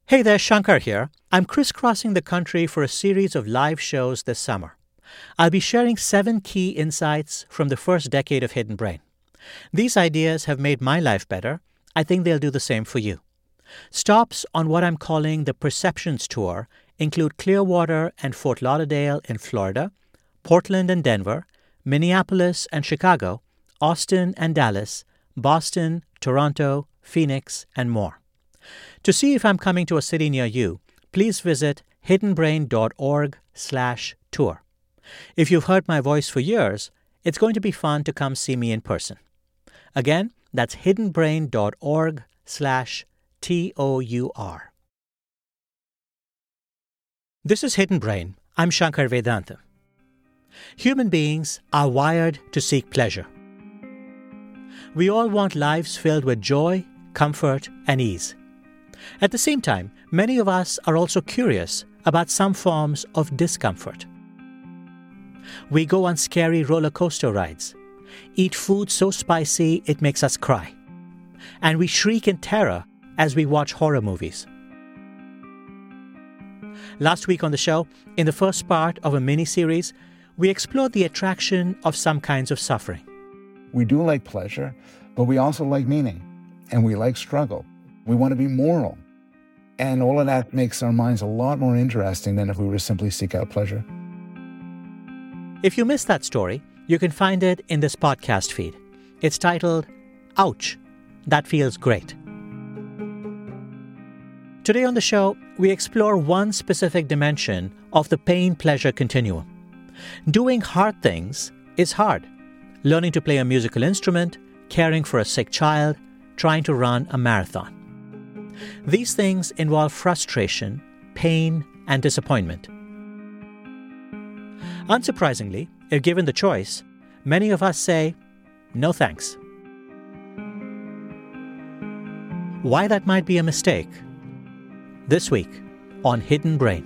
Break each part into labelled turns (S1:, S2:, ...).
S1: Hey there, Shankar here. I'm crisscrossing the country for a series of live shows this summer. I'll be sharing 7 key insights from the first decade of Hidden Brain. These ideas have made my life better. I think they'll do the same for you. Stops on what I'm calling the Perceptions Tour include Clearwater and Fort Lauderdale in Florida, Portland and Denver, Minneapolis and Chicago, Austin and Dallas, Boston, Toronto, Phoenix, and more. To see if I'm coming to a city near you, please visit hiddenbrain.org/tour. If you've heard my voice for years, it's going to be fun to come see me in person. Again, that's hiddenbrain.org/tour. This is Hidden Brain. I'm Shankar Vedantam. Human beings are wired to seek pleasure. We all want lives filled with joy, comfort, and ease. At the same time, many of us are also curious about some forms of discomfort. We go on scary roller coaster rides, eat food so spicy it makes us cry, and we shriek in terror as we watch horror movies. Last week on the show, in the first part of a mini-series, we explored the attraction of some kinds of suffering.
S2: We do like pleasure, but we also like meaning, and we like struggle. We want to be moral. And all of that makes our minds a lot more interesting than if we were to simply seek out pleasure.
S1: If you missed that story, you can find it in this podcast feed. It's titled, Ouch, That Feels Great. Today on the show, we explore one specific dimension of the pain-pleasure continuum. Doing hard things is hard. Learning to play a musical instrument, caring for a sick child, trying to run a marathon. These things involve frustration, pain, and disappointment. Unsurprisingly, if given the choice, many of us say, no thanks. Why that might be a mistake? This week on Hidden Brain.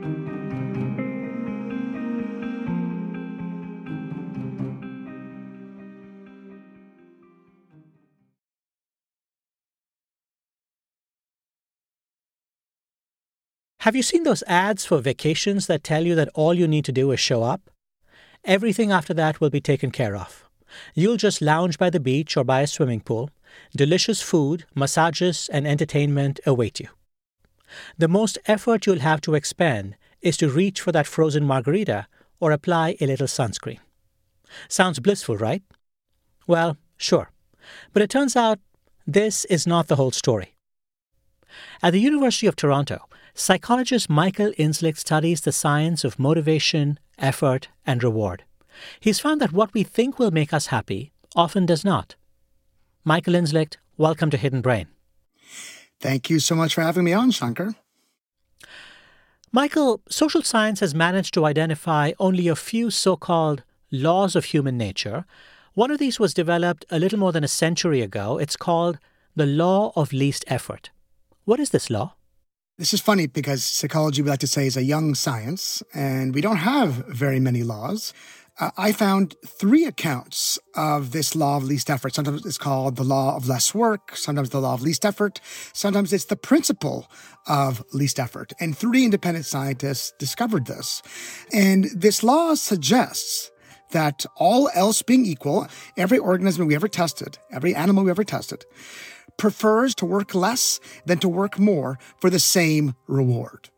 S1: Have you seen those ads for vacations that tell you that all you need to do is show up? Everything after that will be taken care of. You'll just lounge by the beach or by a swimming pool. Delicious food, massages, and entertainment await you. The most effort you'll have to expend is to reach for that frozen margarita or apply a little sunscreen. Sounds blissful, right? Well, sure. But it turns out this is not the whole story. At the University of Toronto, psychologist Michael Inslicht studies the science of motivation, effort, and reward. He's found that what we think will make us happy often does not. Michael Inslicht, welcome to Hidden Brain.
S3: Thank you so much for having me on, Shankar.
S1: Michael, social science has managed to identify only a few so-called laws of human nature. One of these was developed a little more than a century ago. It's called the law of least effort. What is this law?
S3: This is funny because psychology, we like to say, is a young science, and we don't have very many laws. I found 3 accounts of this law of least effort. Sometimes it's called the law of less work, sometimes the law of least effort, sometimes it's the principle of least effort. And 3 independent scientists discovered this. And this law suggests that all else being equal, every organism we ever tested, every animal we ever tested, prefers to work less than to work more for the same reward.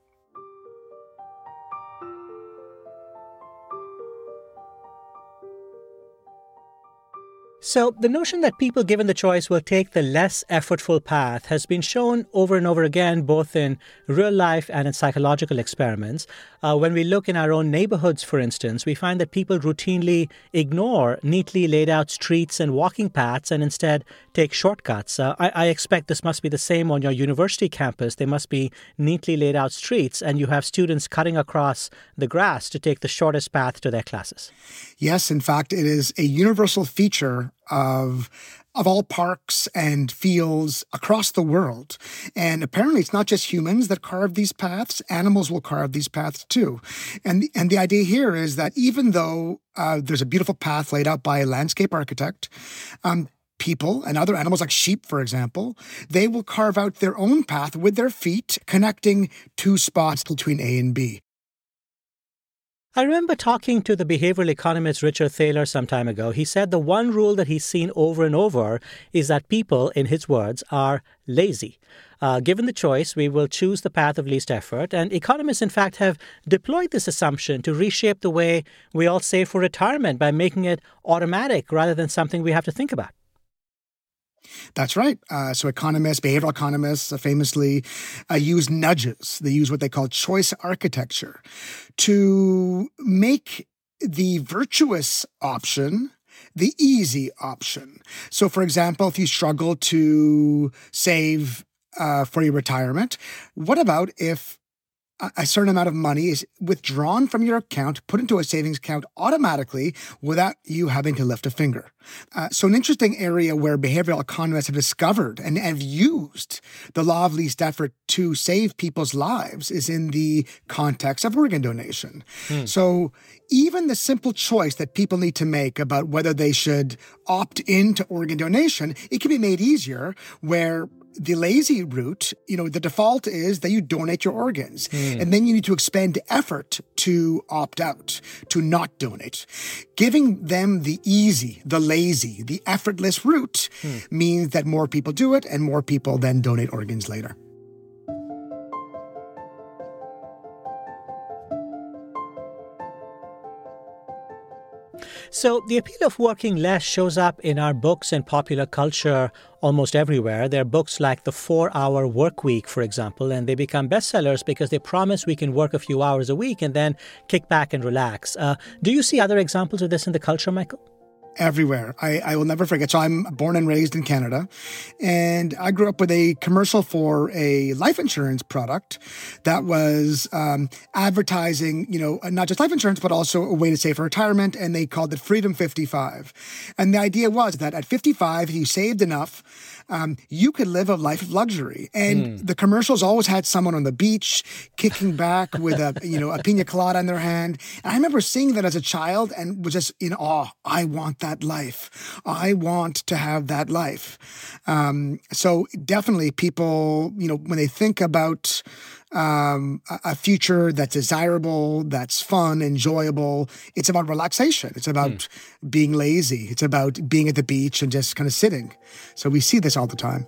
S1: So the notion that people given the choice will take the less effortful path has been shown over and over again, both in real life and in psychological experiments. When we look in our own neighborhoods, for instance, we find that people routinely ignore neatly laid out streets and walking paths and instead take shortcuts. I expect this must be the same on your university campus. There must be neatly laid out streets and you have students cutting across the grass to take the shortest path to their classes.
S3: Yes, in fact, it is a universal feature of all parks and fields across the world. And apparently it's not just humans that carve these paths, animals will carve these paths too. And the idea here is that even though there's a beautiful path laid out by a landscape architect, people and other animals like sheep, for example, they will carve out their own path with their feet, connecting two spots between A and B.
S1: I remember talking to the behavioral economist Richard Thaler some time ago. He said the one rule that he's seen over and over is that people, in his words, are lazy. Given the choice, we will choose the path of least effort. And economists, in fact, have deployed this assumption to reshape the way we all save for retirement by making it automatic rather than something we have to think about.
S3: That's right. So economists, behavioral economists famously use nudges. They use what they call choice architecture to make the virtuous option the easy option. So, for example, if you struggle to save for your retirement, what about if a certain amount of money is withdrawn from your account, put into a savings account automatically without you having to lift a finger? So an interesting area where behavioral economists have discovered and have used the law of least effort to save people's lives is in the context of organ donation. So even the simple choice that people need to make about whether they should opt into organ donation, it can be made easier where the lazy route, the default is that you donate your organs. And then you need to expend effort to opt out, to not donate. Giving them the easy, the lazy, the effortless route means that more people do it and more people then donate organs later.
S1: So the appeal of working less shows up in our books and popular culture almost everywhere. There are books like The 4-Hour Workweek, for example, and they become bestsellers because they promise we can work a few hours a week and then kick back and relax. Do you see other examples of this in the culture, Michael?
S3: Everywhere. I will never forget. So I'm born and raised in Canada, and I grew up with a commercial for a life insurance product that was advertising, not just life insurance, but also a way to save for retirement, and they called it Freedom 55. And the idea was that at 55, if you saved enough, you could live a life of luxury. And the commercials always had someone on the beach kicking back with a pina colada in their hand. And I remember seeing that as a child and was just in awe. I want that life. I want to have that life. So definitely people, when they think about a future that's desirable, that's fun, enjoyable, it's about relaxation. It's about being lazy. It's about being at the beach and just kind of sitting. So we see this all the time.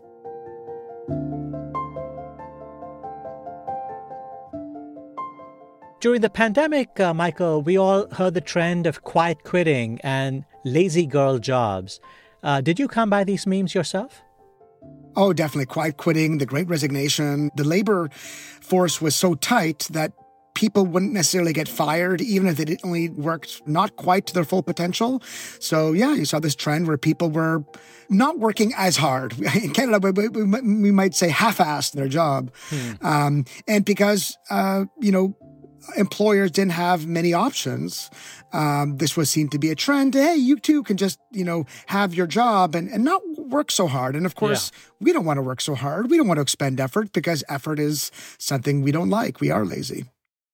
S1: During the pandemic, Michael, we all heard the trend of quiet quitting and lazy girl jobs. Did you come by these memes yourself?
S3: Oh, definitely. Quiet quitting, the Great Resignation. The labor force was so tight that people wouldn't necessarily get fired, even if they only worked not quite to their full potential. So, yeah, you saw this trend where people were not working as hard. In Canada, we might say half-assed their job. And because, employers didn't have many options, this was seen to be a trend. Hey, you too can just, have your job and not work so hard. And of course, we don't want to work so hard. We don't want to expend effort because effort is something we don't like. We are lazy.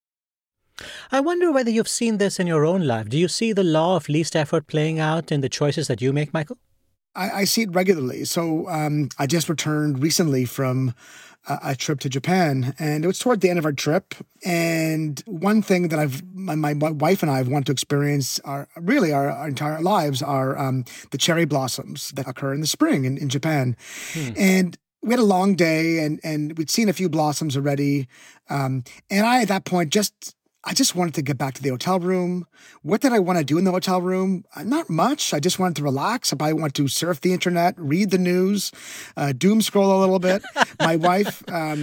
S1: I wonder whether you've seen this in your own life. Do you see the law of least effort playing out in the choices that you make, Michael?
S3: I see it regularly. So I just returned recently from a trip to Japan, and it was toward the end of our trip. And one thing that my wife and I have wanted to experience our entire lives are the cherry blossoms that occur in the spring in Japan. And we had a long day, and we'd seen a few blossoms already. And I, at that point, I just wanted to get back to the hotel room. What did I want to do in the hotel room? Not much. I just wanted to relax. I wanted to surf the internet, read the news, doom scroll a little bit. My wife,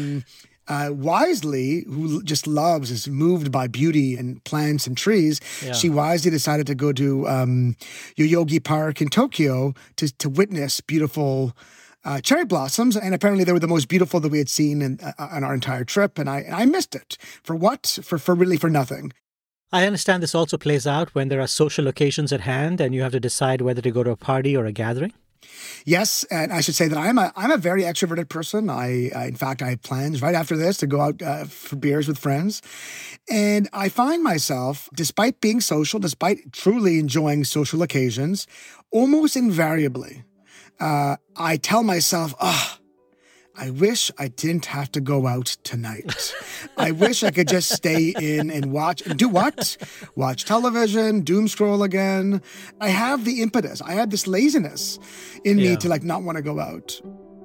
S3: wisely, who just is moved by beauty and plants and trees, she wisely decided to go to Yoyogi Park in Tokyo to witness beautiful cherry blossoms, and apparently they were the most beautiful that we had seen on our entire trip, and I missed it. For what? For really for nothing.
S1: I understand this also plays out when there are social occasions at hand and you have to decide whether to go to a party or a gathering.
S3: Yes, and I should say that I'm a very extroverted person. In fact, I have plans right after this to go out for beers with friends. And I find myself, despite being social, despite truly enjoying social occasions, almost invariably, I tell myself, I wish I didn't have to go out tonight. I wish I could just stay in and watch. And do what? Watch television, doom scroll again. I have the impetus. I have this laziness in me to not want to go out.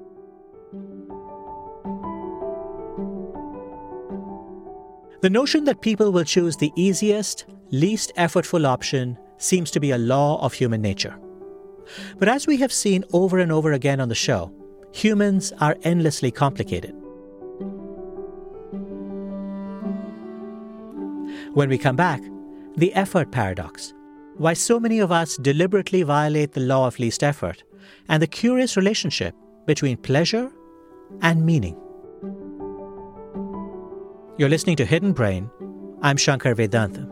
S1: The notion that people will choose the easiest, least effortful option seems to be a law of human nature. But as we have seen over and over again on the show, humans are endlessly complicated. When we come back, the effort paradox, why so many of us deliberately violate the law of least effort, and the curious relationship between pleasure and meaning. You're listening to Hidden Brain. I'm Shankar Vedantam.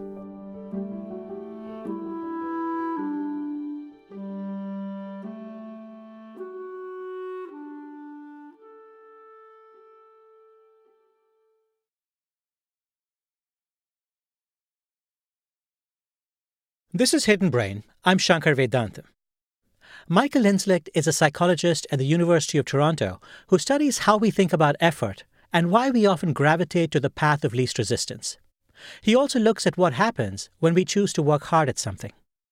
S1: This is Hidden Brain. I'm Shankar Vedantam. Michael Linslicht is a psychologist at the University of Toronto who studies how we think about effort and why we often gravitate to the path of least resistance. He also looks at what happens when we choose to work hard at something.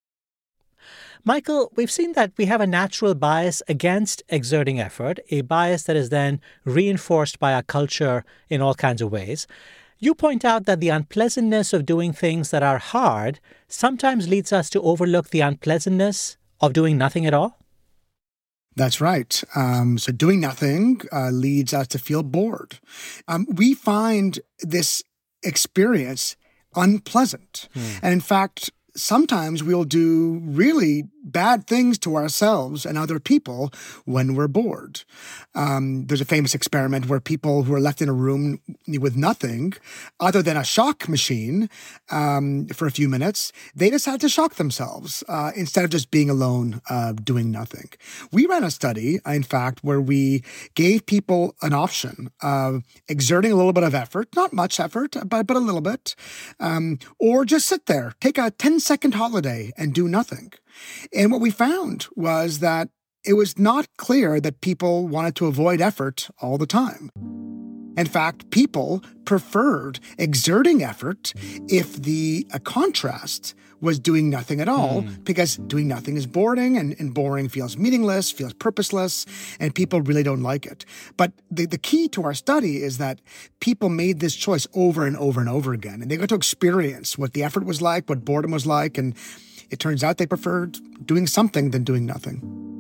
S1: Michael, we've seen that we have a natural bias against exerting effort, a bias that is then reinforced by our culture in all kinds of ways. You point out that the unpleasantness of doing things that are hard sometimes leads us to overlook the unpleasantness of doing nothing at all.
S3: That's right. So doing nothing leads us to feel bored. We find this experience unpleasant. And in fact, sometimes we'll do really bad things to ourselves and other people when we're bored. There's a famous experiment where people who are left in a room with nothing other than a shock machine for a few minutes, they decide to shock themselves instead of just being alone doing nothing. We ran a study, in fact, where we gave people an option of exerting a little bit of effort, not much effort, but a little bit, or just sit there, take a 10-second holiday and do nothing. And what we found was that it was not clear that people wanted to avoid effort all the time. In fact, people preferred exerting effort if the contrast was doing nothing at all, because doing nothing is boring, and boring feels meaningless, feels purposeless, and people really don't like it. But the key to our study is that people made this choice over and over and over again, and they got to experience what the effort was like, what boredom was like, and it turns out they preferred doing something than doing nothing.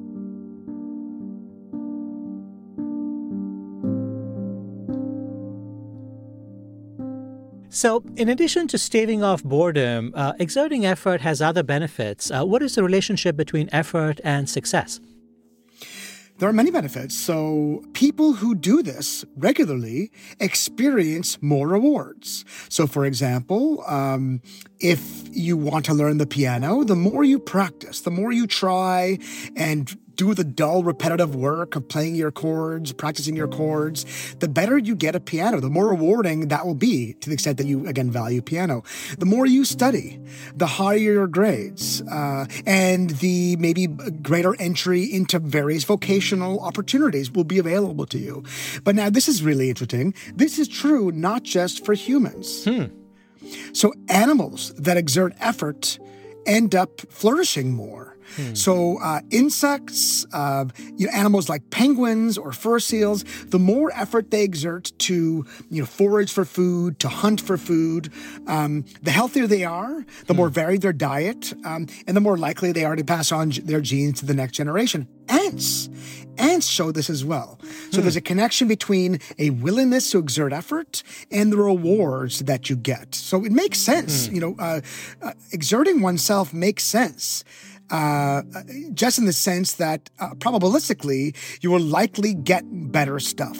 S1: So, in addition to staving off boredom, exerting effort has other benefits. What is the relationship between effort and success?
S3: There are many benefits. So people who do this regularly experience more rewards. So for example, if you want to learn the piano, the more you practice, the more you try and do the dull, repetitive work of playing your chords, practicing your chords, the better you get at piano, the more rewarding that will be to the extent that you, again, value piano. The more you study, the higher your grades, and the maybe greater entry into various vocational opportunities will be available to you. But now this is really interesting. This is true not just for humans. So animals that exert effort end up flourishing more. So insects, animals like penguins or fur seals, the more effort they exert to forage for food, to hunt for food, the healthier they are, the more varied their diet, and the more likely they are to pass on their genes to the next generation. Ants show this as well. So there's a connection between a willingness to exert effort and the rewards that you get. So it makes sense. Exerting oneself makes sense. Just in the sense that probabilistically, you will likely get better stuff.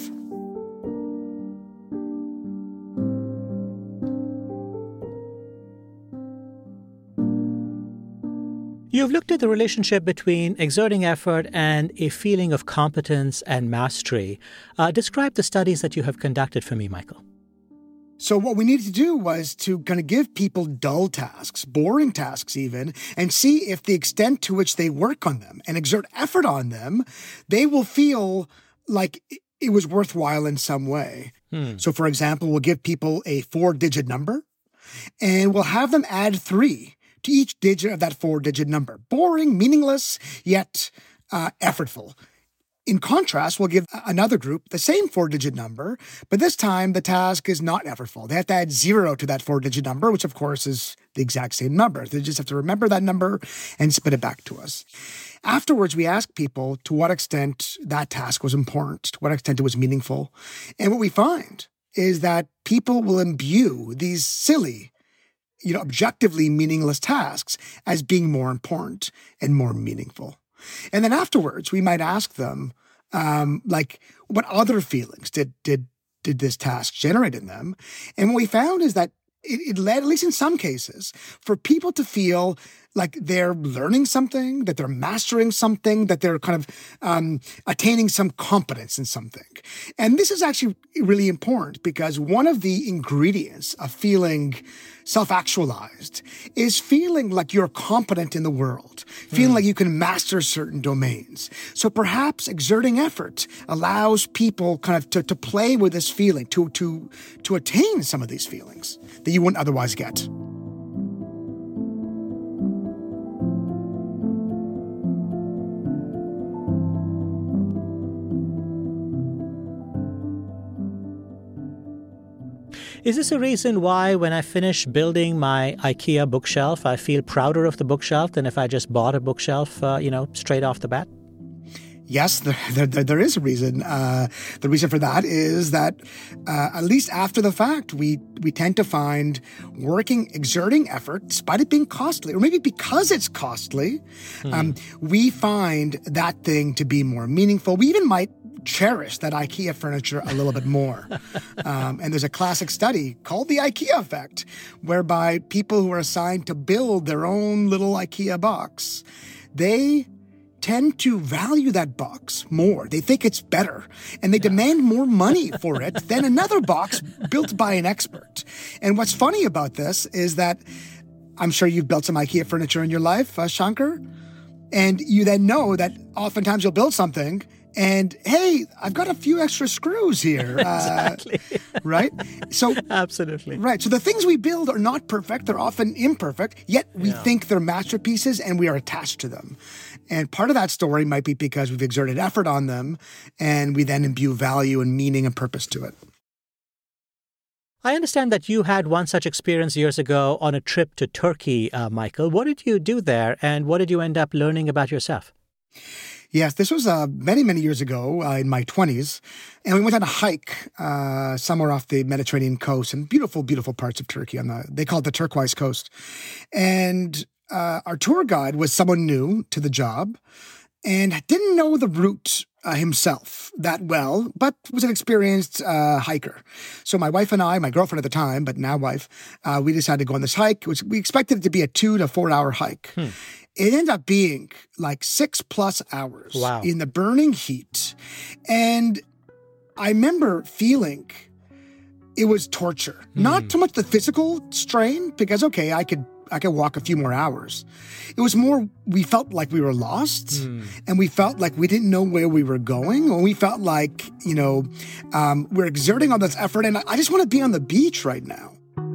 S1: You've looked at the relationship between exerting effort and a feeling of competence and mastery. Describe the studies that you have conducted for me, Michael.
S3: So what we needed to do was to kind of give people dull tasks, boring tasks even, and see if the extent to which they work on them and exert effort on them, they will feel like it was worthwhile in some way. So for example, we'll give people a 4-digit number and we'll have them add 3 to each digit of that 4-digit number. Boring, meaningless, yet effortful. In contrast, we'll give another group the same 4-digit number, but this time the task is not effortful. They have to add 0 to that 4-digit number, which of course is the exact same number. They just have to remember that number and spit it back to us. Afterwards, we ask people to what extent that task was important, to what extent it was meaningful. And what we find is that people will imbue these silly, objectively meaningless tasks as being more important and more meaningful. And then afterwards, we might ask them, what other feelings did this task generate in them? And what we found is that it led, at least in some cases, for people to feel like they're learning something, that they're mastering something, that they're kind of attaining some competence in something. And this is actually really important because one of the ingredients of feeling self-actualized is feeling like you're competent in the world, feeling like you can master certain domains. So perhaps exerting effort allows people kind of to play with this feeling, to attain some of these feelings that you wouldn't otherwise get.
S1: Is this a reason why when I finish building my IKEA bookshelf, I feel prouder of the bookshelf than if I just bought a bookshelf, straight off the bat?
S3: Yes, there is a reason. The reason for that is that at least after the fact, we tend to find exerting effort, despite it being costly, or maybe because it's costly, we find that thing to be more meaningful. We even might cherish that IKEA furniture a little bit more. And there's a classic study called the IKEA effect, whereby people who are assigned to build their own little IKEA box, they tend to value that box more. They think it's better, and they demand more money for it than another box built by an expert. And what's funny about this is that I'm sure you've built some IKEA furniture in your life, Shankar, and you then know that oftentimes you'll build something and, hey, I've got a few extra screws here.
S1: Exactly.
S3: Right? So
S1: absolutely.
S3: Right. So the things we build are not perfect. They're often imperfect, yet we think they're masterpieces and we are attached to them. And part of that story might be because we've exerted effort on them and we then imbue value and meaning and purpose to it.
S1: I understand that you had one such experience years ago on a trip to Turkey, Michael. What did you do there and what did you end up learning about yourself?
S3: Yes, this was many, many years ago in my 20s. And we went on a hike somewhere off the Mediterranean coast in beautiful, beautiful parts of Turkey. They call it the Turquoise Coast. And our tour guide was someone new to the job and didn't know the route himself that well, but was an experienced hiker. So my wife and I, my girlfriend at the time, but now wife, we decided to go on this hike, which we expected it to be a 2 to 4 hour hike. It ended up being like 6+ hours in the burning heat. And I remember feeling it was torture. Not so much the physical strain, because, okay, I could walk a few more hours. It was more, we felt like we were lost and we felt like we didn't know where we were going. And we felt like, we're exerting all this effort and I just want to be on the beach right now.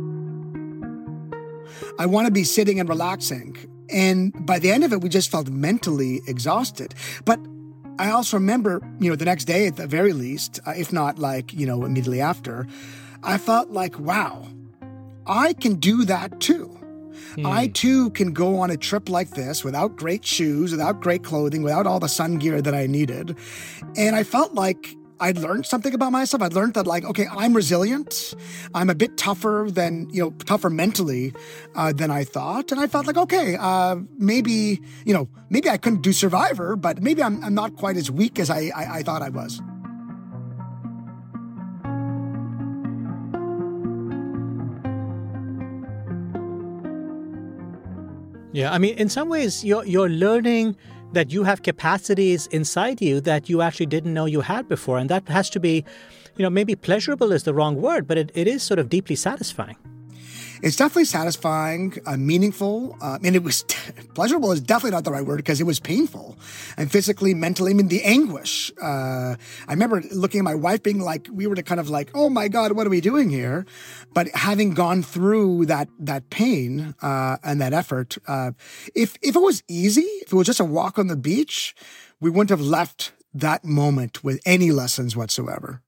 S3: I want to be sitting and relaxing. And by the end of it, we just felt mentally exhausted. But I also remember, the next day at the very least, if not immediately after, I felt like, wow, I can do that too. I too can go on a trip like this without great shoes, without great clothing, without all the sun gear that I needed. And I felt like I'd learned something about myself. I'd learned that, okay, I'm resilient. I'm a bit tougher tougher mentally than I thought. And I felt like, okay, maybe I couldn't do Survivor, but maybe I'm not quite as weak as I thought I was.
S1: Yeah, I mean, in some ways, you're learning that you have capacities inside you that you actually didn't know you had before. And that has to be, maybe pleasurable is the wrong word, but it is sort of deeply satisfying.
S3: It's definitely satisfying, meaningful. And it was pleasurable is definitely not the right word because it was painful and physically, mentally. I mean, the anguish. I remember looking at my wife being like, we were kind of like, oh my God, what are we doing here? But having gone through that pain and that effort, if it was easy, if it was just a walk on the beach, we wouldn't have left that moment with any lessons whatsoever.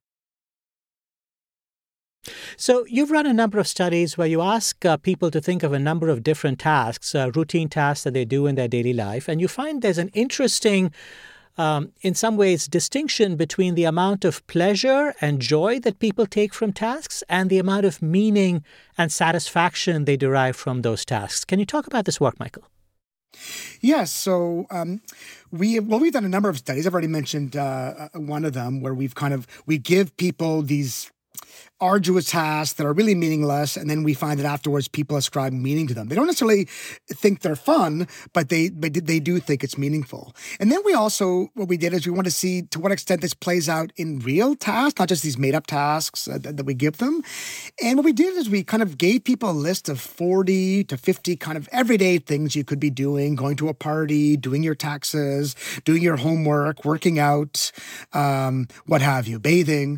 S1: So you've run a number of studies where you ask people to think of a number of different tasks, routine tasks that they do in their daily life, and you find there's an interesting, in some ways, distinction between the amount of pleasure and joy that people take from tasks and the amount of meaning and satisfaction they derive from those tasks. Can you talk about this work, Michael?
S3: Yes. So we've done a number of studies. I've already mentioned one of them where we give people these arduous tasks that are really meaningless, and then we find that afterwards people ascribe meaning to them. They don't necessarily think they're fun, but they do think it's meaningful. And then what we did is we want to see to what extent this plays out in real tasks, not just these made-up tasks that we give them. And what we did is we kind of gave people a list of 40 to 50 kind of everyday things you could be doing: going to a party, doing your taxes, doing your homework, working out, what have you, bathing.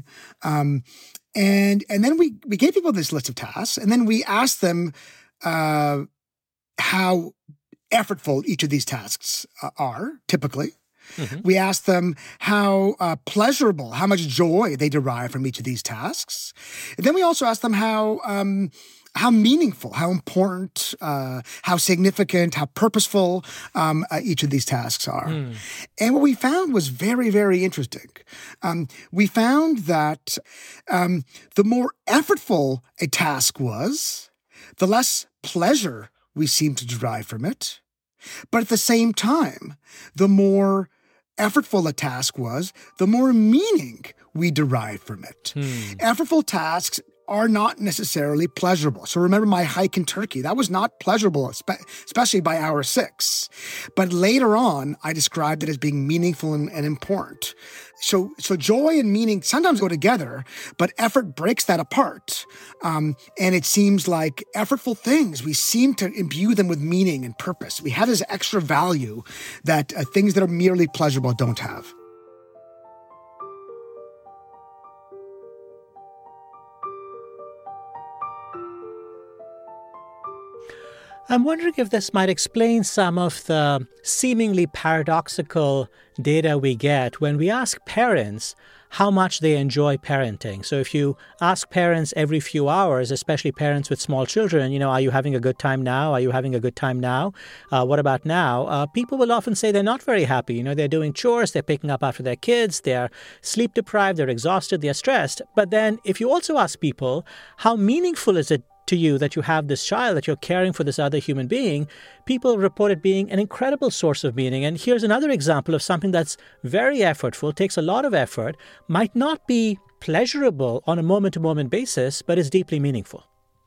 S3: And then we gave people this list of tasks, and then we asked them how effortful each of these tasks are, typically. Mm-hmm. We asked them how pleasurable, how much joy they derive from each of these tasks. And then we also asked them how meaningful, how important, how significant, how purposeful each of these tasks are. And what we found was very, very interesting. We found that the more effortful a task was, the less pleasure we seemed to derive from it. But at the same time, the more effortful a task was, the more meaning we derived from it. Effortful tasks are not necessarily pleasurable. So remember my hike in Turkey. That was not pleasurable, especially by hour 6. But later on, I described it as being meaningful and important. So joy and meaning sometimes go together, but effort breaks that apart. And it seems like effortful things, we seem to imbue them with meaning and purpose. We have this extra value that things that are merely pleasurable don't have.
S1: I'm wondering if this might explain some of the seemingly paradoxical data we get when we ask parents how much they enjoy parenting. So if you ask parents every few hours, especially parents with small children, are you having a good time now? Are you having a good time now? What about now? People will often say they're not very happy. They're doing chores, they're picking up after their kids, they're sleep deprived, they're exhausted, they're stressed. But then if you also ask people, how meaningful is it to you that you have this child, that you're caring for this other human being, people report it being an incredible source of meaning. And here's another example of something that's very effortful, takes a lot of effort, might not be pleasurable on a moment-to-moment basis, but is deeply meaningful.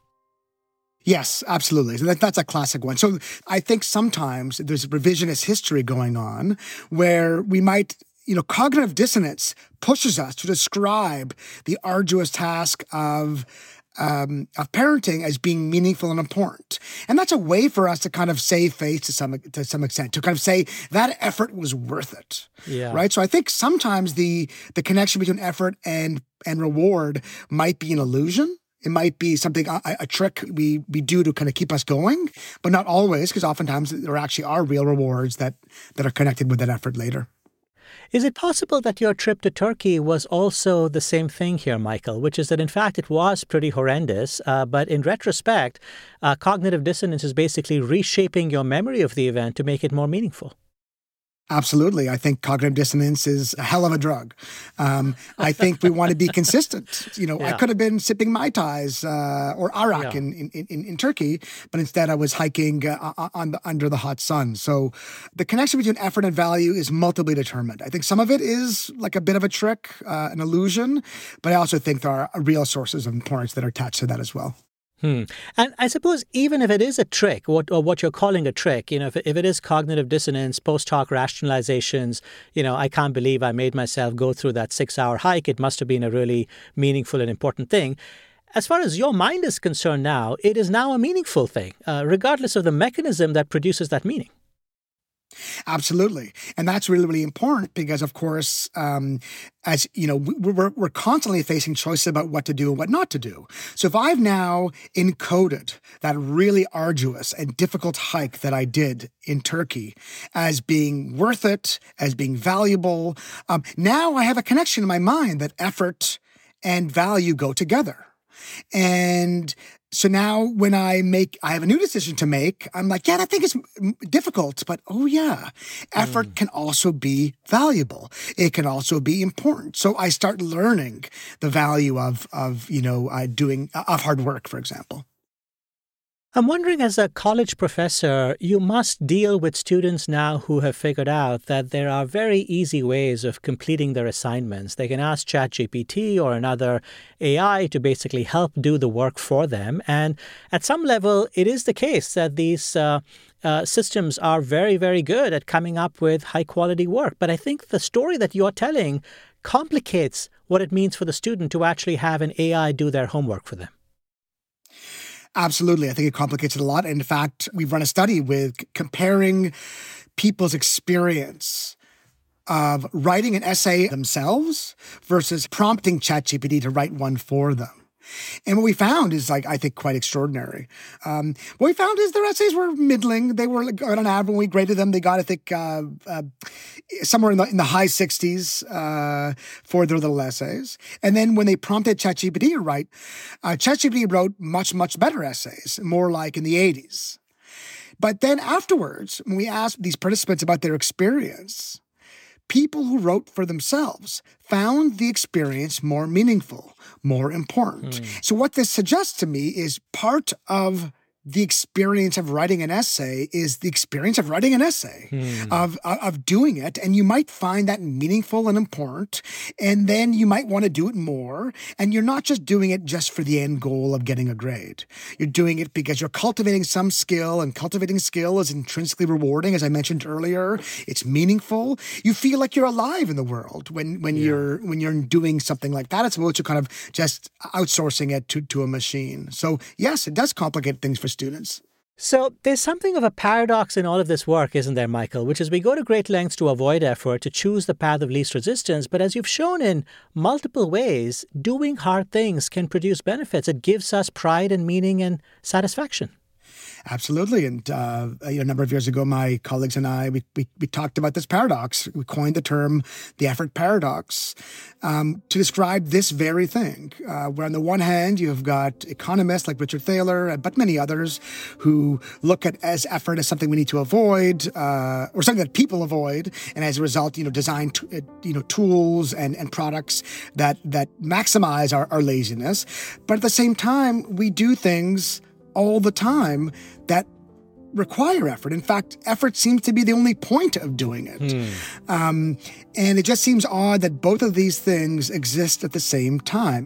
S3: Yes, absolutely. That's a classic one. So I think sometimes there's revisionist history going on where we might cognitive dissonance pushes us to describe the arduous task of parenting as being meaningful and important. And that's a way for us to kind of save face to some extent, to kind of say that effort was worth it. Yeah. Right? So I think sometimes the connection between effort and reward might be an illusion. It might be something, a trick we do to kind of keep us going, but not always, because oftentimes there actually are real rewards that are connected with that effort later.
S1: Is it possible that your trip to Turkey was also the same thing here, Michael, which is that, in fact, it was pretty horrendous, but in retrospect, cognitive dissonance is basically reshaping your memory of the event to make it more meaningful?
S3: Absolutely. I think cognitive dissonance is a hell of a drug. I think we want to be consistent. I could have been sipping Mai Tais or Arak in Turkey, but instead I was hiking under the hot sun. So the connection between effort and value is multiply determined. I think some of it is like a bit of a trick, an illusion, but I also think there are real sources of importance that are attached to that as well.
S1: And I suppose even if it is a trick, what you're calling a trick, if it is cognitive dissonance, post-hoc rationalizations, I can't believe I made myself go through that 6-hour hike. It must have been a really meaningful and important thing. As far as your mind is concerned now, it is now a meaningful thing, regardless of the mechanism that produces that meaning.
S3: Absolutely. And that's really, really important because, of course, as you know, we're constantly facing choices about what to do and what not to do. So if I've now encoded that really arduous and difficult hike that I did in Turkey as being worth it, as being valuable, now I have a connection in my mind that effort and value go together. And so now when I have a new decision to make, I'm like, yeah, that thing is difficult, but oh yeah, effort can also be valuable. It can also be important. So I start learning the value of hard work, for example.
S1: I'm wondering, as a college professor, you must deal with students now who have figured out that there are very easy ways of completing their assignments. They can ask ChatGPT or another AI to basically help do the work for them. And at some level, it is the case that these systems are very, very good at coming up with high-quality work. But I think the story that you're telling complicates what it means for the student to actually have an AI do their homework for them.
S3: Absolutely. I think it complicates it a lot. In fact, we've run a study with comparing people's experience of writing an essay themselves versus prompting ChatGPT to write one for them. And what we found is, I think, quite extraordinary. What we found is their essays were middling. They were, on average, when we graded them, they got, I think, somewhere in the high 60s for their little essays. And then when they prompted ChatGPT to write, ChatGPT wrote much, much better essays, more like in the 80s. But then afterwards, when we asked these participants about their experience, people who wrote for themselves found the experience more meaningful, more important. So what this suggests to me is part of the experience of writing an essay is the experience of writing an essay, of doing it. And you might find that meaningful and important. And then you might want to do it more. And you're not just doing it just for the end goal of getting a grade. You're doing it because you're cultivating some skill, and cultivating skill is intrinsically rewarding. As I mentioned earlier, it's meaningful. You feel like you're alive in the world when you're doing something like that, as opposed to kind of just outsourcing it to a machine. So yes, it does complicate things for students.
S1: So there's something of a paradox in all of this work, isn't there, Michael? Which is we go to great lengths to avoid effort, to choose the path of least resistance. But as you've shown in multiple ways, doing hard things can produce benefits. It gives us pride and meaning and satisfaction.
S3: Absolutely. And a number of years ago, my colleagues and I, we talked about this paradox. We coined the term the effort paradox to describe this very thing, where on the one hand, you've got economists like Richard Thaler, but many others who look at as effort as something we need to avoid, or something that people avoid. And as a result, design, tools and products that maximize our laziness. But at the same time, we do things all the time that require effort. In fact, effort seems to be the only point of doing it. And it just seems odd that both of these things exist at the same time.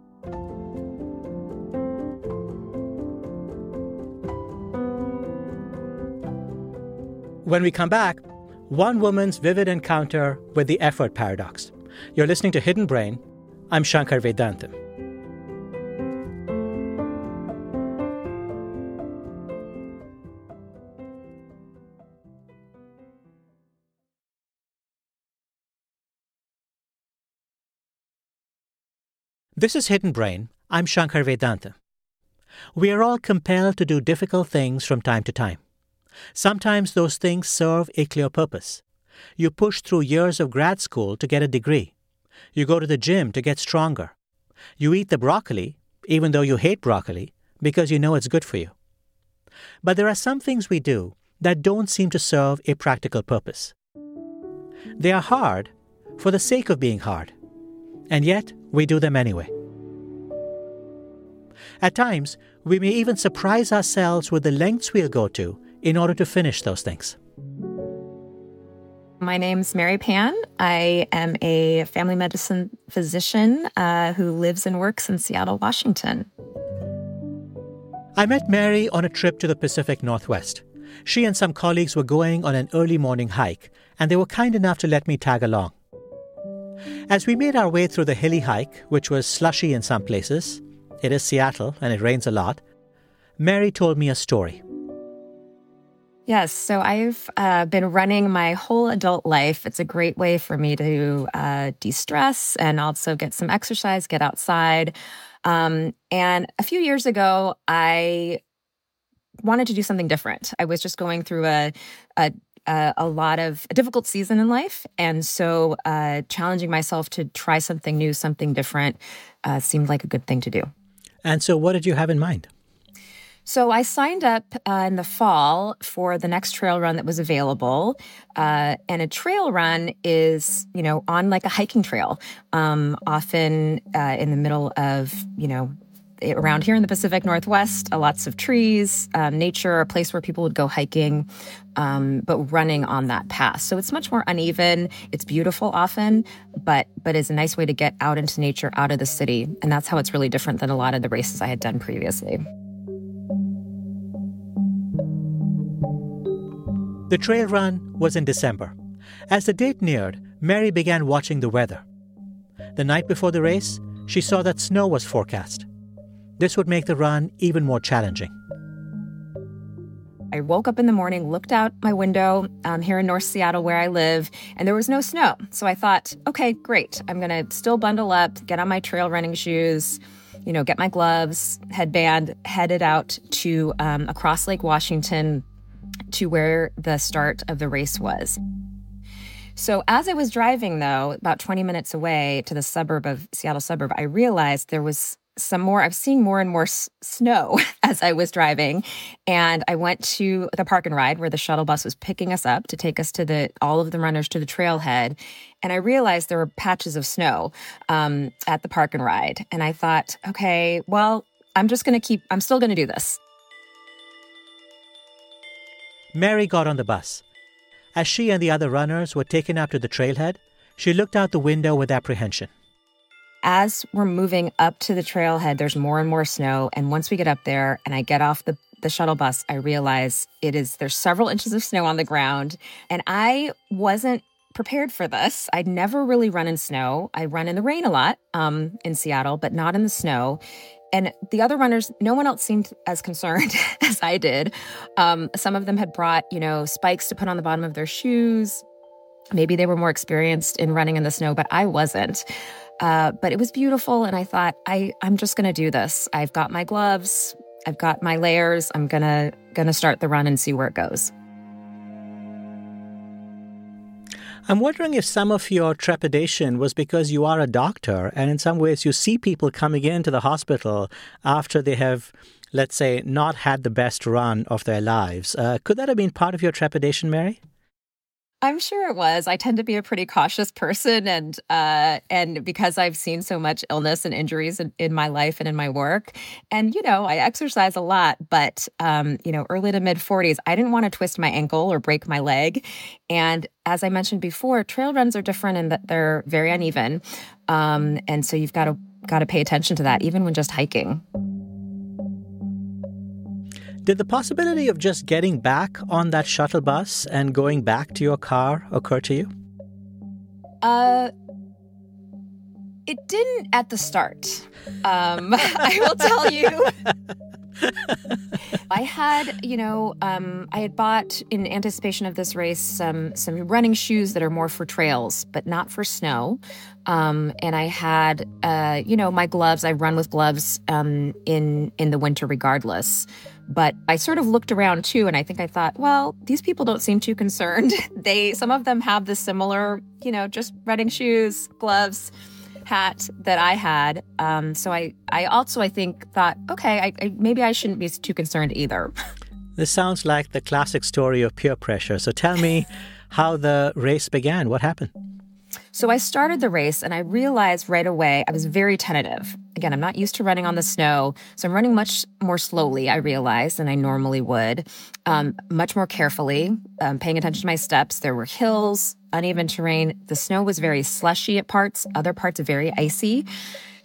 S1: When we come back, one woman's vivid encounter with the effort paradox. You're listening to Hidden Brain. I'm Shankar Vedantam. This is Hidden Brain. I'm Shankar Vedantam. We are all compelled to do difficult things from time to time. Sometimes those things serve a clear purpose. You push through years of grad school to get a degree. You go to the gym to get stronger. You eat the broccoli, even though you hate broccoli, because you know it's good for you. But there are some things we do that don't seem to serve a practical purpose. They are hard for the sake of being hard. And yet, we do them anyway. At times, we may even surprise ourselves with the lengths we'll go to in order to finish those things.
S4: My name's Mary Pan. I am a family medicine physician who lives and works in Seattle, Washington.
S1: I met Mary on a trip to the Pacific Northwest. She and some colleagues were going on an early morning hike, and they were kind enough to let me tag along. As we made our way through the hilly hike, which was slushy in some places — it is Seattle and it rains a lot — Mary told me a story.
S4: Yes, so I've been running my whole adult life. It's a great way for me to de-stress and also get some exercise, get outside. And a few years ago, I wanted to do something different. I was just going through a difficult season in life. And so challenging myself to try something new, something different seemed like a good thing to do.
S1: And so what did you have in mind?
S4: So I signed up in the fall for the next trail run that was available. And a trail run is, on like a hiking trail, often in the middle of, around here in the Pacific Northwest, lots of trees, nature, a place where people would go hiking, but running on that path. So it's much more uneven. It's beautiful often, but it's a nice way to get out into nature, out of the city. And that's how it's really different than a lot of the races I had done previously.
S1: The trail run was in December. As the date neared, Mary began watching the weather. The night before the race, she saw that snow was forecast. This would make the run even more challenging.
S4: I woke up in the morning, looked out my window here in North Seattle where I live, and there was no snow. So I thought, okay, great. I'm going to still bundle up, get on my trail running shoes, get my gloves, headband, headed out to across Lake Washington to where the start of the race was. So as I was driving, though, about 20 minutes away to the Seattle suburb, I realized there was I was seeing more and more snow as I was driving. And I went to the park and ride where the shuttle bus was picking us up to take us to all of the runners to the trailhead. And I realized there were patches of snow at the park and ride. And I thought, okay, well, I'm still going to do this.
S1: Mary got on the bus. As she and the other runners were taken up to the trailhead, she looked out the window with apprehension.
S4: As we're moving up to the trailhead, there's more and more snow. And once we get up there and I get off the shuttle bus, I realize there's several inches of snow on the ground. And I wasn't prepared for this. I'd never really run in snow. I run in the rain a lot in Seattle, but not in the snow. And the other runners, no one else seemed as concerned as I did. Some of them had brought, spikes to put on the bottom of their shoes. Maybe they were more experienced in running in the snow, but I wasn't. But it was beautiful. And I thought, I'm just going to do this. I've got my gloves. I've got my layers. I'm going to start the run and see where it goes.
S1: I'm wondering if some of your trepidation was because you are a doctor and in some ways you see people coming into the hospital after they have, let's say, not had the best run of their lives. Could that have been part of your trepidation, Mary?
S4: I'm sure it was. I tend to be a pretty cautious person, and because I've seen so much illness and injuries in my life and in my work, and I exercise a lot, but early to mid 40s, I didn't want to twist my ankle or break my leg. And as I mentioned before, trail runs are different in that they're very uneven, and so you've got to pay attention to that, even when just hiking.
S1: Did the possibility of just getting back on that shuttle bus and going back to your car occur to you?
S4: It didn't at the start. I will tell you. I had, I had bought in anticipation of this race some running shoes that are more for trails, but not for snow. And I had, my gloves. I run with gloves in the winter regardless. But I sort of looked around too, and I thought, well, these people don't seem too concerned. Some of them have the similar, just running shoes, gloves, hat that I had. So I also thought, okay, maybe I shouldn't be too concerned either.
S1: This sounds like the classic story of peer pressure. So tell me how the race began. What happened?
S4: So I started the race and I realized right away I was very tentative. Again, I'm not used to running on the snow, so I'm running much more slowly, I realized, than I normally would, much more carefully, paying attention to my steps. There were hills, uneven terrain. The snow was very slushy at parts, other parts very icy.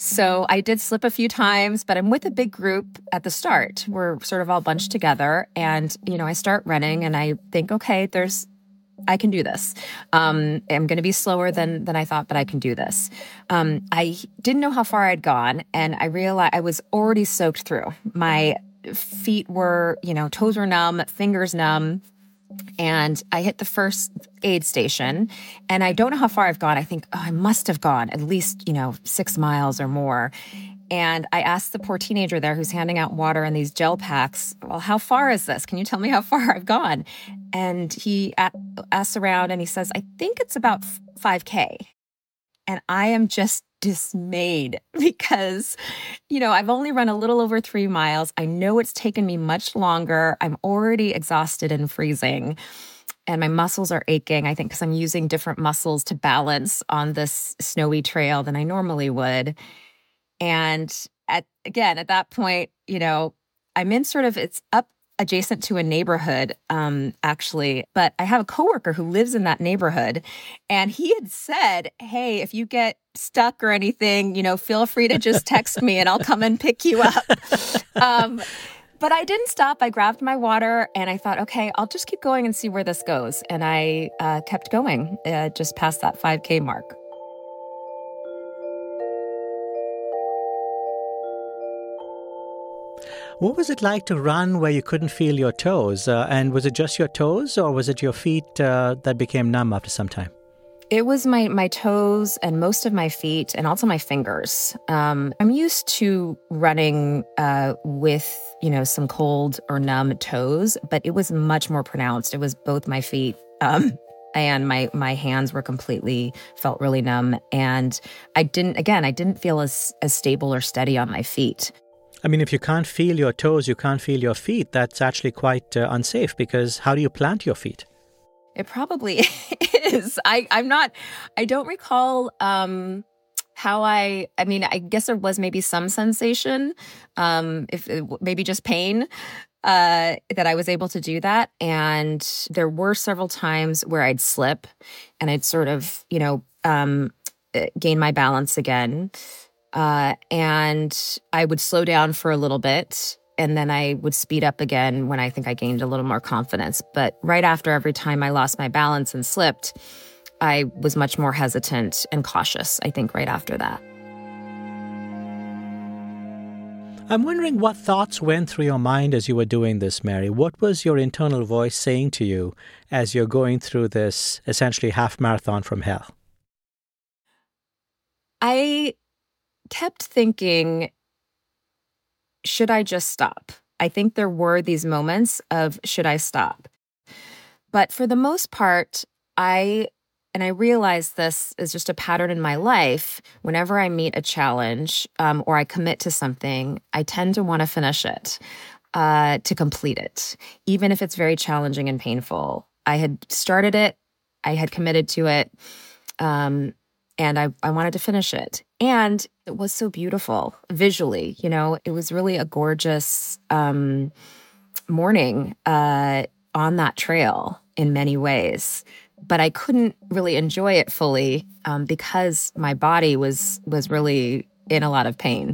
S4: So I did slip a few times, but I'm with a big group at the start. We're sort of all bunched together and, I start running and I think, okay, I can do this. I'm going to be slower than I thought, but I can do this. I didn't know how far I'd gone, and I realized I was already soaked through. My feet were, toes were numb, fingers numb, and I hit the first aid station, and I don't know how far I've gone. I think, I must have gone at least, 6 miles or more. And I asked the poor teenager there who's handing out water and these gel packs, well, how far is this? Can you tell me how far I've gone? And he asks around and he says, I think it's about 5K. And I am just dismayed because, I've only run a little over 3 miles. I know it's taken me much longer. I'm already exhausted and freezing. And my muscles are aching, I think, because I'm using different muscles to balance on this snowy trail than I normally would. And at that point, I'm in it's up adjacent to a neighborhood, actually. But I have a coworker who lives in that neighborhood. And he had said, hey, if you get stuck or anything, feel free to just text me and I'll come and pick you up. But I didn't stop. I grabbed my water and I thought, okay, I'll just keep going and see where this goes. And I kept going just past that 5K mark.
S1: What was it like to run where you couldn't feel your toes? And was it just your toes or was it your feet that became numb after some time?
S4: It was my toes and most of my feet and also my fingers. I'm used to running with, some cold or numb toes, but it was much more pronounced. It was both my feet and my hands felt really numb. And I didn't feel as stable or steady on my feet.
S1: I mean, if you can't feel your toes, you can't feel your feet. That's actually quite unsafe because how do you plant your feet?
S4: It probably is. I don't recall how I guess there was maybe some sensation, maybe just pain, that I was able to do that. And there were several times where I'd slip and I'd sort of, gain my balance again. And I would slow down for a little bit and then I would speed up again when I think I gained a little more confidence. But right after every time I lost my balance and slipped, I was much more hesitant and cautious, I think, right after that.
S1: I'm wondering what thoughts went through your mind as you were doing this, Mary. What was your internal voice saying to you as you're going through this essentially half marathon from hell?
S4: I kept thinking, should I just stop? I think there were these moments of, should I stop? But for the most part, I realize this is just a pattern in my life. Whenever I meet a challenge or I commit to something, I tend to want to finish it, to complete it, even if it's very challenging and painful. I had started it, I had committed to it, and I wanted to finish it. And it was so beautiful visually. It was really a gorgeous morning on that trail in many ways. But I couldn't really enjoy it fully because my body was really in a lot of pain.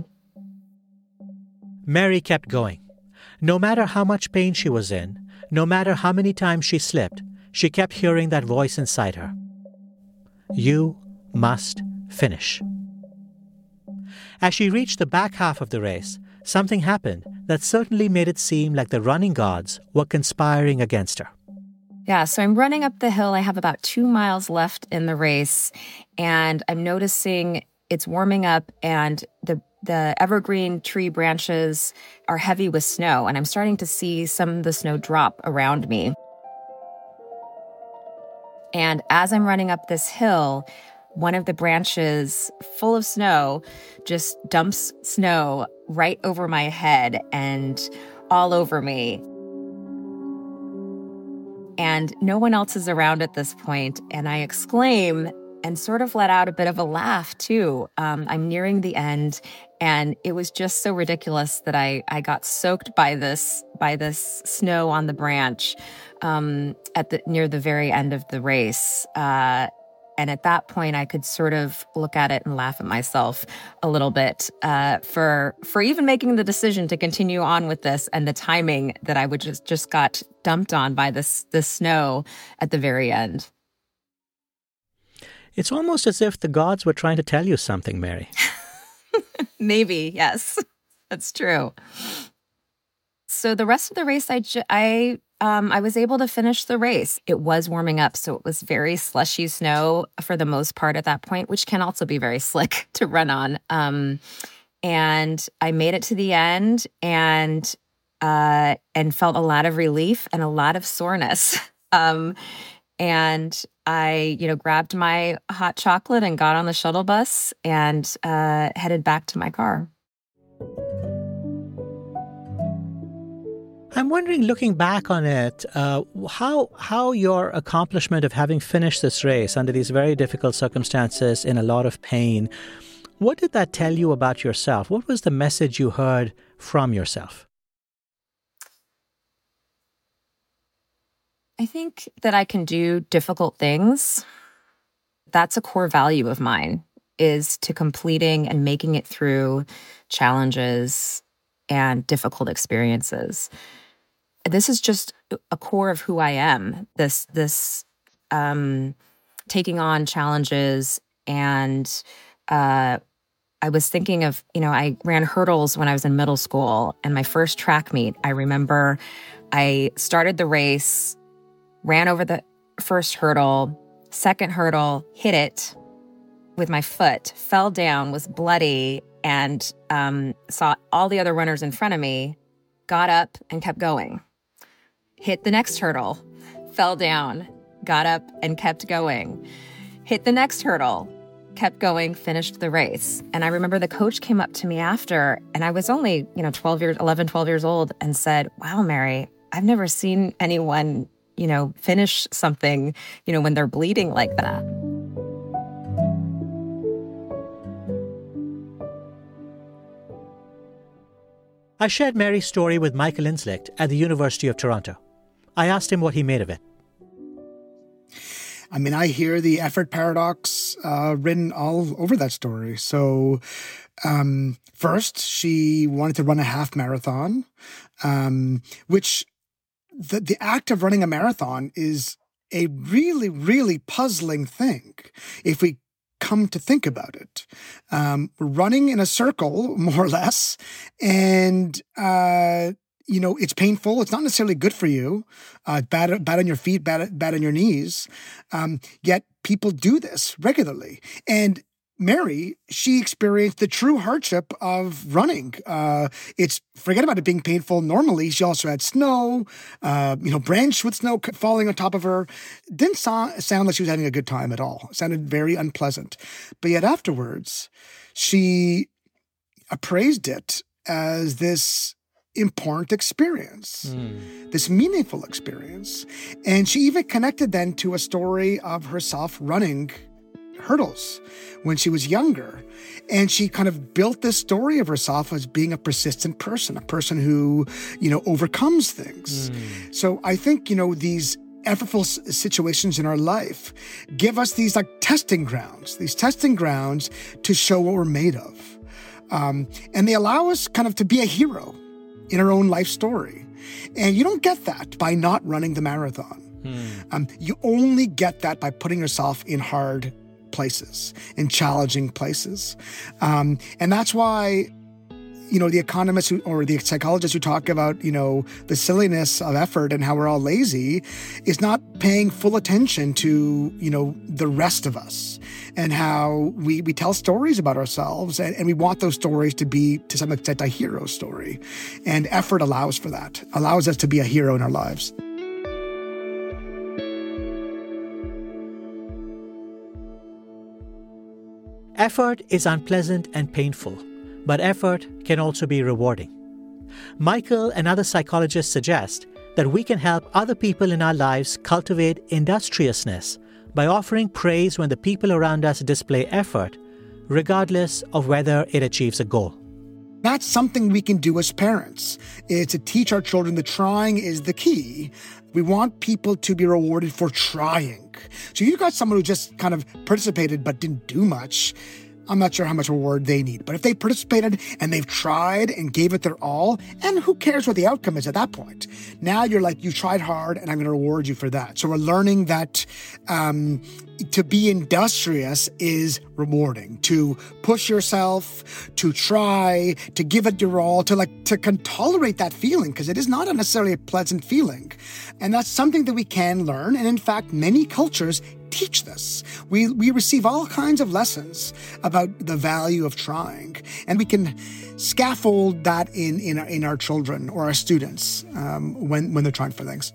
S1: Mary kept going. No matter how much pain she was in, no matter how many times she slipped, she kept hearing that voice inside her. You must finish. As she reached the back half of the race, something happened that certainly made it seem like the running gods were conspiring against her.
S4: Yeah, so I'm running up the hill. I have about 2 miles left in the race, and I'm noticing it's warming up, and the evergreen tree branches are heavy with snow, and I'm starting to see some of the snow drop around me. And as I'm running up this hill, one of the branches full of snow just dumps snow right over my head and all over me. And no one else is around at this point, and I exclaim and sort of let out a bit of a laugh, too. I'm nearing the end, and it was just so ridiculous that I got soaked by this snow on the branch near the very end of the race. And at that point, I could sort of look at it and laugh at myself a little bit for even making the decision to continue on with this, and the timing that I would just got dumped on by this snow at the very end.
S1: It's almost as if the gods were trying to tell you something, Mary.
S4: Maybe, yes, that's true. So the rest of the race, I was able to finish the race. It was warming up, so it was very slushy snow for the most part at that point, which can also be very slick to run on. And I made it to the end and felt a lot of relief and a lot of soreness. And I, grabbed my hot chocolate and got on the shuttle bus and headed back to my car.
S1: I'm wondering, looking back on it, how your accomplishment of having finished this race under these very difficult circumstances in a lot of pain, what did that tell you about yourself? What was the message you heard from yourself?
S4: I think that I can do difficult things. That's a core value of mine, is to completing and making it through challenges and difficult experiences. This is just a core of who I am. This taking on challenges. And I was thinking of, I ran hurdles when I was in middle school, and my first track meet, I remember I started the race, ran over the first hurdle, second hurdle, hit it with my foot, fell down, was bloody, and saw all the other runners in front of me, got up and kept going. Hit the next hurdle, fell down, got up and kept going. Hit the next hurdle, kept going, finished the race. And I remember the coach came up to me after, and I was only, 12 years old, and said, "Wow, Mary, I've never seen anyone, finish something, when they're bleeding like that."
S1: I shared Mary's story with Michael Inslicht at the University of Toronto. I asked him what he made of it.
S3: I mean, I hear the effort paradox written all over that story. So first, she wanted to run a half marathon, which the act of running a marathon is a really, really puzzling thing if we come to think about it. We're running in a circle, more or less, and it's painful. It's not necessarily good for you. Bad on your feet, bad on your knees. Yet people do this regularly. And Mary, she experienced the true hardship of running. Forget about it being painful. Normally, she also had snow, branch with snow falling on top of her. Didn't sound like she was having a good time at all. It sounded very unpleasant. But yet afterwards, she appraised it as this important experience, this meaningful experience. And she even connected then to a story of herself running hurdles when she was younger. And she kind of built this story of herself as being a persistent person, a person who, overcomes things. So I think, these effortful situations in our life give us these testing grounds to show what we're made of. And they allow us kind of to be a hero in our own life story. And you don't get that by not running the marathon. You only get that by putting yourself in hard places, in challenging places. And that's why, the economists or the psychologists who talk about, the silliness of effort and how we're all lazy is not paying full attention to, the rest of us and how we tell stories about ourselves and we want those stories to be, to some extent, a hero story. And effort allows for that, allows us to be a hero in our lives.
S1: Effort is unpleasant and painful, but effort can also be rewarding. Michael and other psychologists suggest that we can help other people in our lives cultivate industriousness by offering praise when the people around us display effort, regardless of whether it achieves a goal.
S3: That's something we can do as parents, is to teach our children that trying is the key. We want people to be rewarded for trying. So you've got someone who just kind of participated but didn't do much. I'm not sure how much reward they need. But if they participated and they've tried and gave it their all, and who cares what the outcome is at that point? Now you're like, you tried hard and I'm going to reward you for that. So we're learning that to be industrious is rewarding, to push yourself, to try, to give it your all, to can tolerate that feeling, because it is not necessarily a pleasant feeling. And that's something that we can learn. And in fact, many cultures teach this. We receive all kinds of lessons about the value of trying, and we can scaffold that in our children or our students when they're trying for things.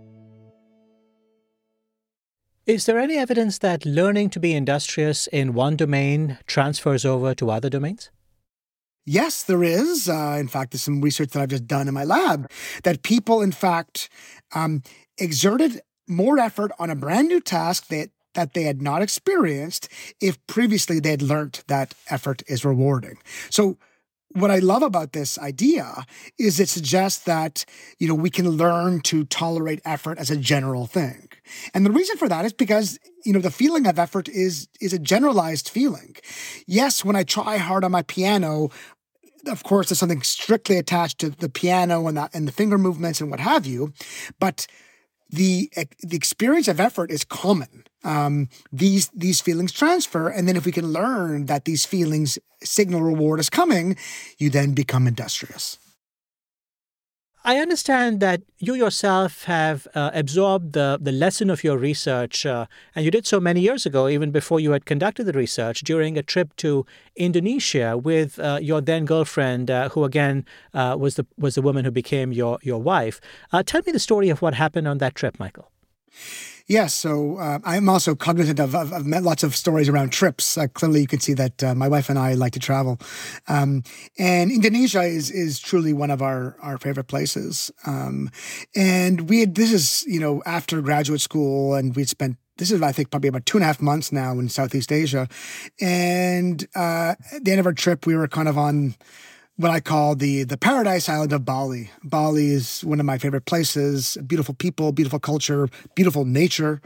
S1: Is there any evidence that learning to be industrious in one domain transfers over to other domains?
S3: Yes, there is. In fact, there's some research that I've just done in my lab that people, in fact, exerted more effort on a brand new task that they had not experienced if previously they had learned that effort is rewarding. So what I love about this idea is it suggests that, we can learn to tolerate effort as a general thing. And the reason for that is because, the feeling of effort is a generalized feeling. Yes, when I try hard on my piano, of course, there's something strictly attached to the piano and the finger movements and what have you, but the experience of effort is common. These feelings transfer, and then if we can learn that these feelings signal reward is coming, you then become industrious.
S1: I understand that you yourself have absorbed the lesson of your research, and you did so many years ago, even before you had conducted the research, during a trip to Indonesia with your then girlfriend, who again was the woman who became your wife. Tell me the story of what happened on that trip, Michael.
S3: Yes, so I'm also cognizant of I've met lots of stories around trips. Clearly, you can see that my wife and I like to travel. And Indonesia is truly one of our favorite places. And this is, after graduate school, and we'd spent, this is, I think, probably about 2.5 months now in Southeast Asia. And at the end of our trip, we were kind of on what I call the paradise island of Bali. Bali is one of my favorite places, beautiful people, beautiful culture, beautiful nature.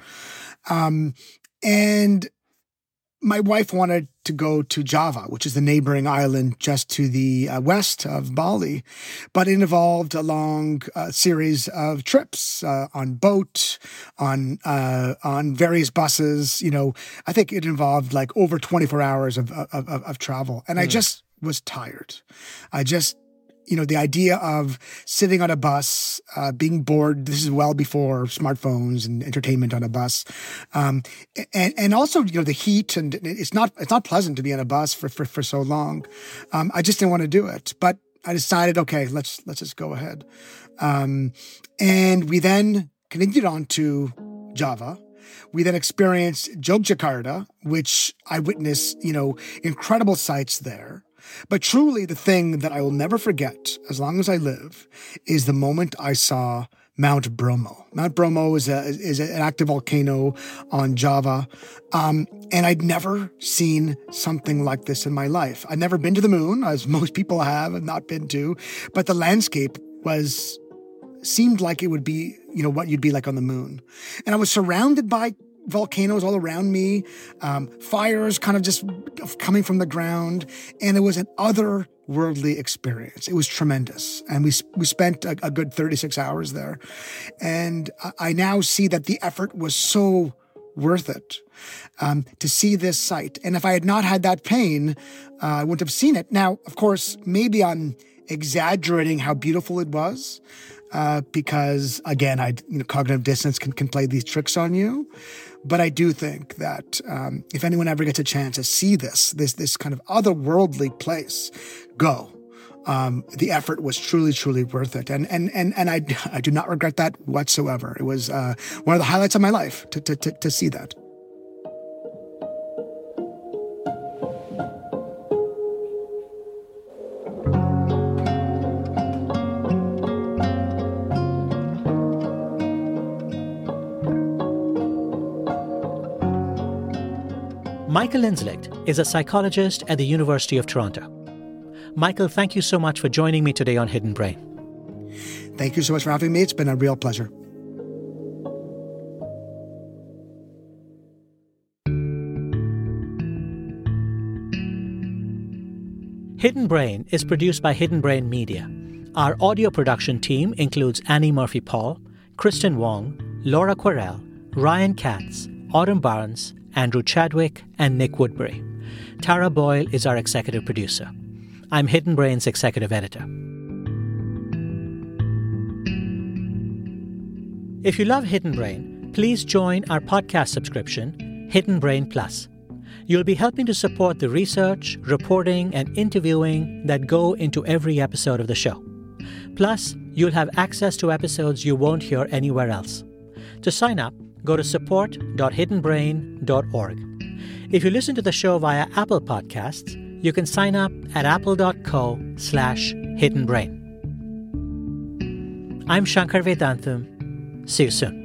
S3: And my wife wanted to go to Java, which is the neighboring island just to the west of Bali. But it involved a long series of trips on boat, on various buses. I think it involved like over 24 hours of travel. And I just was tired. The idea of sitting on a bus, being bored, this is well before smartphones and entertainment on a bus. And also, the heat, and it's not pleasant to be on a bus for so long. I just didn't want to do it, but I decided, okay, let's just go ahead. And we then continued on to Java. We then experienced Yogyakarta, which I witnessed, incredible sights there. But truly, the thing that I will never forget, as long as I live, is the moment I saw Mount Bromo. Mount Bromo is an active volcano on Java, and I'd never seen something like this in my life. I'd never been to the moon, as most people have and not been to, but the landscape seemed like it would be, what you'd be like on the moon. And I was surrounded by volcanoes all around me, fires kind of just coming from the ground, and it was an otherworldly experience. It was tremendous, and we spent a good 36 hours there, and I now see that the effort was so worth it to see this site. And if I had not had that pain, I wouldn't have seen it. Now, of course, maybe I'm exaggerating how beautiful it was, because again, cognitive dissonance can play these tricks on you. But I do think that if anyone ever gets a chance to see this kind of otherworldly place, go. The effort was truly, truly worth it, and I do not regret that whatsoever. It was one of the highlights of my life to see that.
S1: Michael Inzlicht is a psychologist at the University of Toronto. Michael, thank you so much for joining me today on Hidden Brain.
S3: Thank you so much for having me. It's been a real pleasure.
S1: Hidden Brain is produced by Hidden Brain Media. Our audio production team includes Annie Murphy-Paul, Kristen Wong, Laura Querelle, Ryan Katz, Autumn Barnes, Andrew Chadwick, and Nick Woodbury. Tara Boyle is our executive producer. I'm Hidden Brain's executive editor. If you love Hidden Brain, please join our podcast subscription, Hidden Brain Plus. You'll be helping to support the research, reporting, and interviewing that go into every episode of the show. Plus, you'll have access to episodes you won't hear anywhere else. To sign up, go to support.hiddenbrain.org. If you listen to the show via Apple Podcasts, you can sign up at apple.co/hiddenbrain. I'm Shankar Vedantam. See you soon.